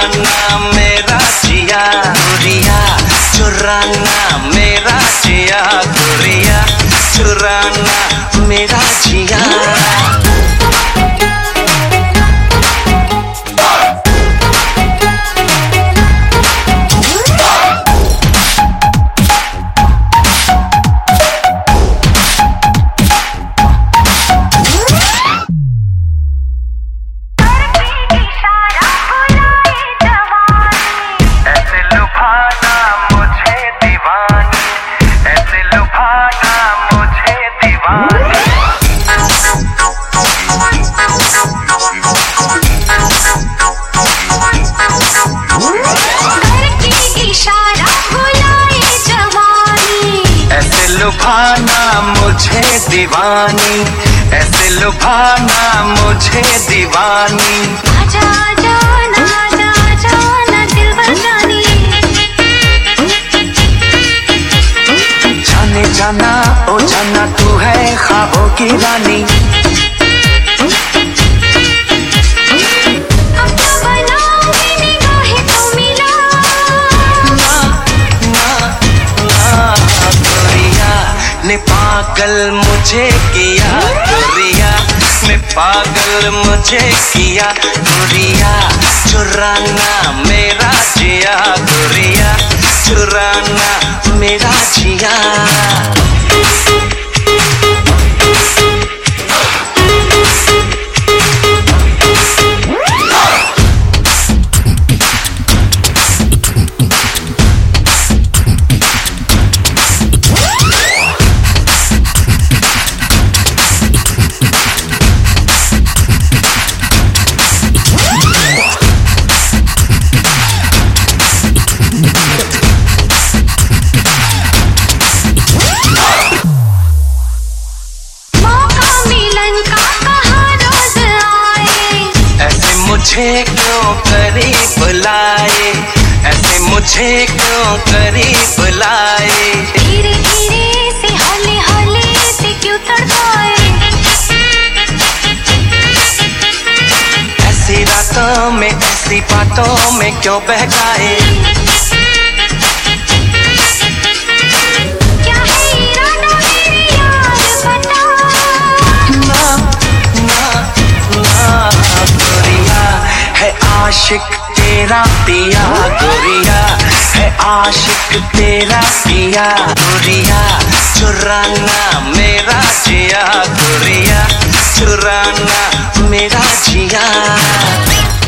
चुराना मेरा जिया गोरिया, चुराना मेरा जिया गोरिया, चुराना मेरा जिया। लुभाना मुझे दीवानी, ऐसे लुभाना मुझे दीवानी। आजा आजा ना आजा आजा ना दिलबर जानी, जाने जाना ओ जाना तू है ख्वाबों की रानी। ने पागल मुझे किया गोरिया, ने पागल मुझे किया गोरिया, चुराना मेरा जिया गोरिया, चुराना मेरा जिया। मुझे क्यों करीब लाए, ऐसे मुझे क्यों करीब लाए। धीरे धीरे से हौले हौले से क्यों तड़पाए, ऐसी रातों में ऐसी बातों में क्यों बहकाए। क्या है इरादा मेरे यार बता, ना ना ना गोरिया है आशिक तेरा पिया गोरिया, है आशिक तेरा पिया गोरिया, चुराना मेरा जिया गोरिया, चुराना मेरा जिया।